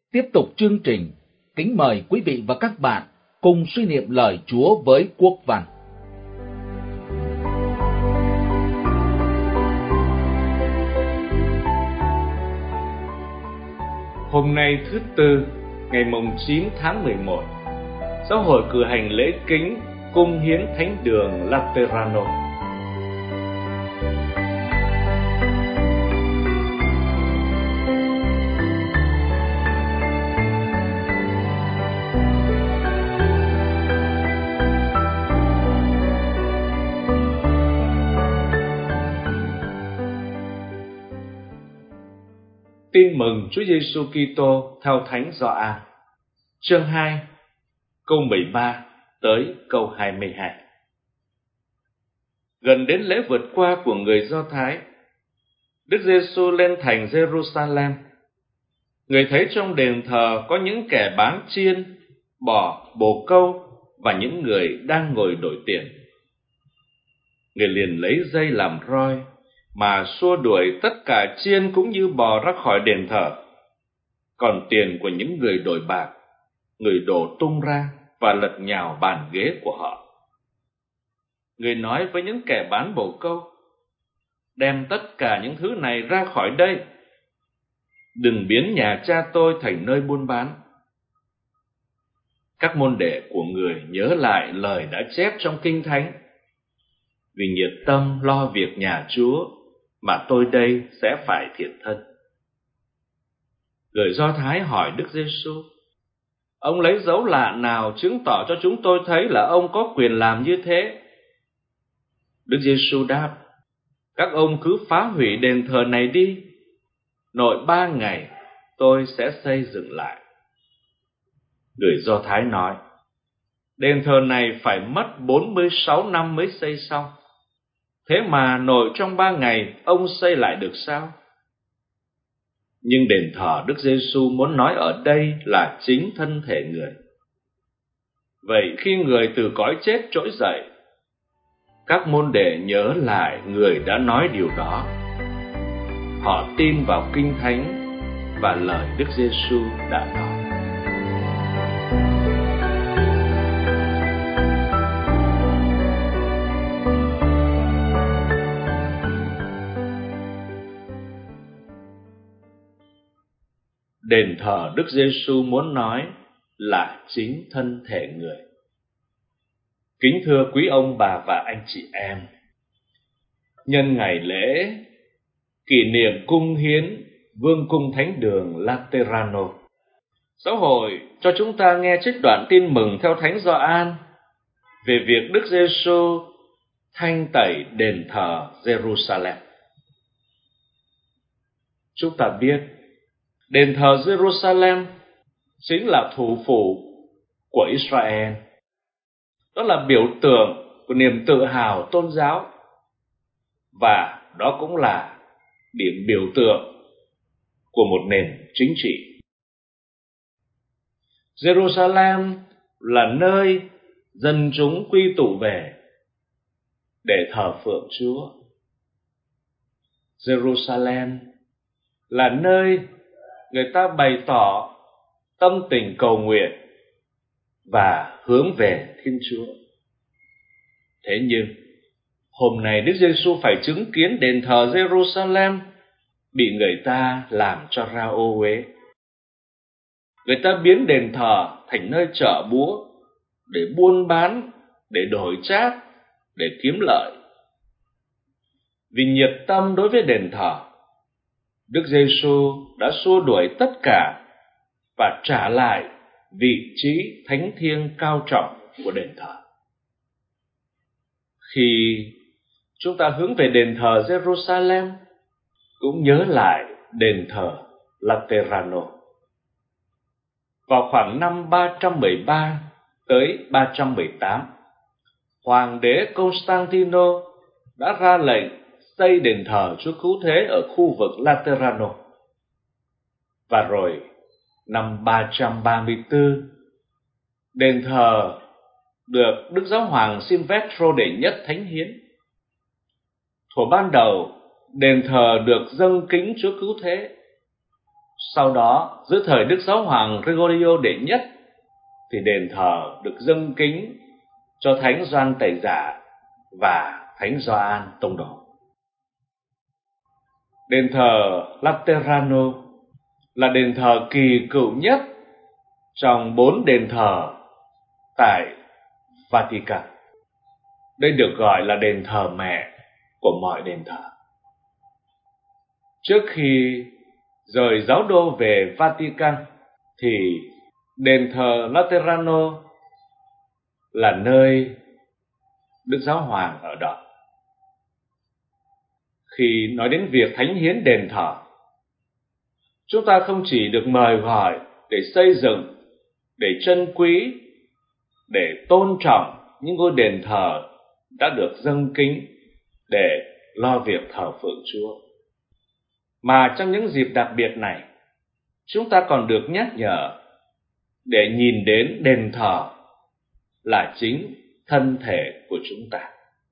Tiếp tục chương trình, kính mời quý vị và các bạn cùng suy niệm lời Chúa với Quốc Văn. Hôm nay thứ Tư, ngày mùng 9 tháng 11, Giáo hội cử hành lễ kính cung hiến thánh đường Laterano. Tin mừng Chúa Giêsu Kitô theo Thánh Gioan, chương 2, câu 13 tới câu 22. Gần đến lễ vượt qua của người Do Thái, Đức Giêsu lên thành Jerusalem. Người thấy trong đền thờ có những kẻ bán chiên, bò, bồ câu và những người đang ngồi đổi tiền. Người liền lấy dây làm roi mà xua đuổi tất cả chiên cũng như bò ra khỏi đền thờ. Còn tiền của những người đổi bạc, người đổ tung ra và lật nhào bàn ghế của họ. Người nói với những kẻ bán bồ câu: đem tất cả những thứ này ra khỏi đây, đừng biến nhà cha tôi thành nơi buôn bán. Các môn đệ của người nhớ lại lời đã chép trong Kinh Thánh: vì nhiệt tâm lo việc nhà Chúa mà tôi đây sẽ phải thiệt thân. Người Do Thái hỏi Đức Giêsu: ông lấy dấu lạ nào chứng tỏ cho chúng tôi thấy là ông có quyền làm như thế? Đức Giêsu đáp: các ông cứ phá hủy đền thờ này đi, nội 3 ngày tôi sẽ xây dựng lại. Người Do Thái nói: đền thờ này phải mất 46 năm mới xây xong, thế mà nội trong 3 ngày ông xây lại được sao? Nhưng đền thờ Đức Giêsu muốn nói ở đây là chính thân thể người. Vậy khi người từ cõi chết trỗi dậy, các môn đệ nhớ lại người đã nói điều đó. Họ tin vào Kinh Thánh và lời Đức Giêsu đã nói. Đền thờ Đức Giêsu muốn nói là chính thân thể người. Kính thưa quý ông bà và anh chị em, nhân ngày lễ kỷ niệm cung hiến Vương cung Thánh đường Laterano, Giáo hội cho chúng ta nghe trích đoạn tin mừng theo Thánh Gioan về việc Đức Giêsu thanh tẩy đền thờ Jerusalem. Chúng ta biết đền thờ Jerusalem chính là thủ phủ của Israel. Đó là biểu tượng của niềm tự hào tôn giáo, và đó cũng là điểm biểu tượng của một nền chính trị. Jerusalem là nơi dân chúng quy tụ về để thờ phượng Chúa. Jerusalem là nơi người ta bày tỏ tâm tình cầu nguyện và hướng về Thiên Chúa. Thế nhưng hôm nay Đức Giêsu phải chứng kiến đền thờ Jerusalem bị người ta làm cho ra ô uế. Người ta biến đền thờ thành nơi chợ búa để buôn bán, để đổi trác, để kiếm lợi. Vì nhiệt tâm đối với đền thờ, Đức Giêsu đã xua đuổi tất cả và trả lại vị trí thánh thiêng cao trọng của đền thờ. Khi chúng ta hướng về đền thờ Jerusalem, cũng nhớ lại đền thờ Laterano. Vào khoảng năm 313 tới 318, Hoàng đế Constantino đã ra lệnh xây đền thờ Chúa Cứu Thế ở khu vực Laterano. Và rồi năm 334, đền thờ được Đức Giáo hoàng Silvestro đệ nhất thánh hiến. Thuở ban đầu, đền thờ được dâng kính Chúa Cứu Thế. Sau đó, giữa thời Đức Giáo hoàng Gregorio đệ nhất, thì đền thờ được dâng kính cho Thánh Gioan Tẩy Giả và Thánh Gioan Tông Đồ. Đền thờ Laterano là đền thờ kỳ cựu nhất trong 4 đền thờ tại Vatican. Đây được gọi là đền thờ mẹ của mọi đền thờ. Trước khi rời giáo đô về Vatican thì đền thờ Laterano là nơi Đức Giáo Hoàng ở đó. Khi nói đến việc thánh hiến đền thờ, chúng ta không chỉ được mời gọi để xây dựng, để trân quý, để tôn trọng những ngôi đền thờ đã được dâng kính để lo việc thờ phượng Chúa, mà trong những dịp đặc biệt này, chúng ta còn được nhắc nhở để nhìn đến đền thờ là chính thân thể của chúng ta.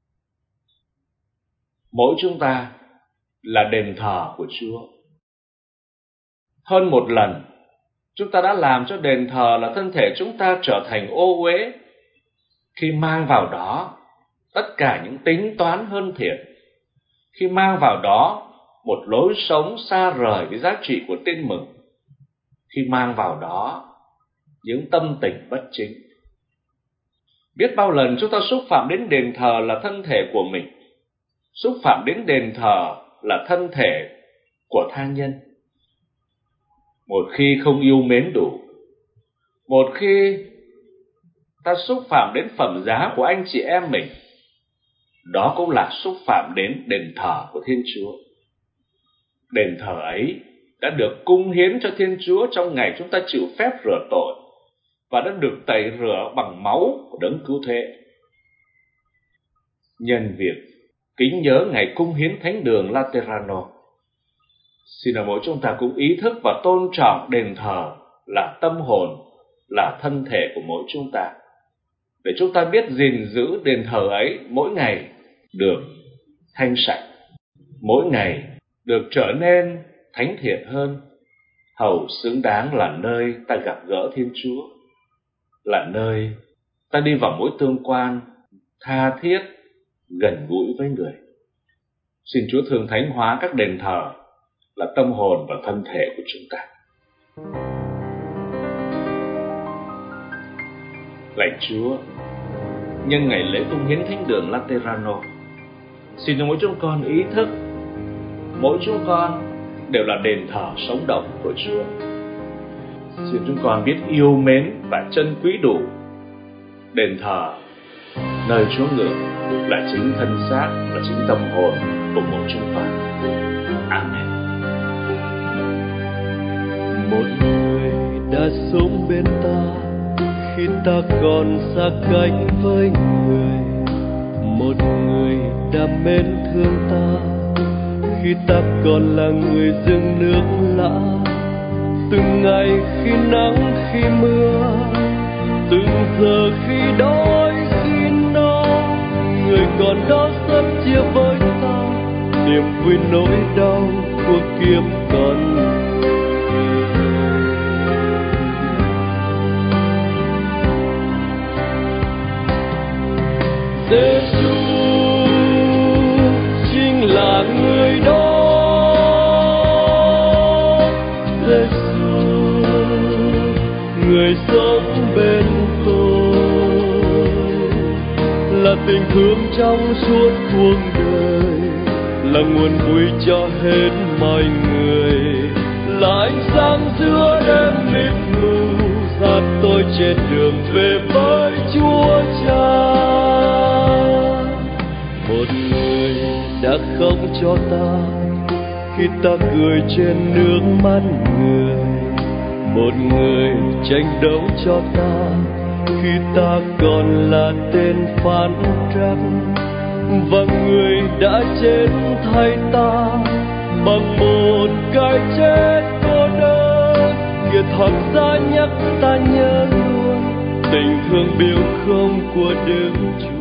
Mỗi chúng ta là đền thờ của Chúa. Hơn một lần, chúng ta đã làm cho đền thờ là thân thể chúng ta trở thành ô uế khi mang vào đó tất cả những tính toán hơn thiện, khi mang vào đó một lối sống xa rời với giá trị của Tin Mừng, khi mang vào đó những tâm tình bất chính. Biết bao lần chúng ta xúc phạm đến đền thờ là thân thể của mình, xúc phạm đến đền thờ là thân thể của tha nhân. Một khi không yêu mến đủ, một khi ta xúc phạm đến phẩm giá của anh chị em mình, đó cũng là xúc phạm đến đền thờ của Thiên Chúa. Đền thờ ấy đã được cung hiến cho Thiên Chúa trong ngày chúng ta chịu phép rửa tội và đã được tẩy rửa bằng máu của Đấng Cứu Thế. Nhân việc kính nhớ ngày cung hiến thánh đường Laterano, xin là mỗi chúng ta cũng ý thức và tôn trọng đền thờ là tâm hồn, là thân thể của mỗi chúng ta, để chúng ta biết gìn giữ đền thờ ấy mỗi ngày được thanh sạch, mỗi ngày được trở nên thánh thiện hơn, hầu xứng đáng là nơi ta gặp gỡ Thiên Chúa, là nơi ta đi vào mối tương quan tha thiết, gần gũi với người. Xin Chúa thường thánh hóa các đền thờ là tâm hồn và thân thể của chúng ta. Lạy Chúa, nhân ngày lễ cung hiến thánh đường Laterano, xin cho mỗi chúng con ý thức, mỗi chúng con đều là đền thờ sống động của Chúa. Xin chúng con biết yêu mến và trân quý đủ đền thờ nơi Chúa ngự là chính thân xác và chính tâm hồn của mỗi chúng con. Amen. Một người đã sống bên ta khi ta còn xa cách với người, một người đã mến thương ta khi ta còn là người rừng nước lã. Từng ngày khi nắng khi mưa, từng giờ khi đói khi no, người còn đó sớm chia với ta niềm vui nỗi đau của kiếp còn. Giêsu chính là người đó, Giêsu người sống bên tôi, là tình thương trong suốt cuộc đời, là nguồn vui cho hết mọi người, là ánh sáng giữa đêm mịt mù, dắt tôi trên đường về với Chúa Cha. Một người đã khóc cho ta khi ta cười trên nước mắt người, một người tranh đấu cho ta khi ta còn là tên phản trắc, và người đã chết thay ta bằng một cái chết cô đơn. Kìa thoáng ra nhắc ta nhớ luôn tình thương biểu không của Đức Chúa.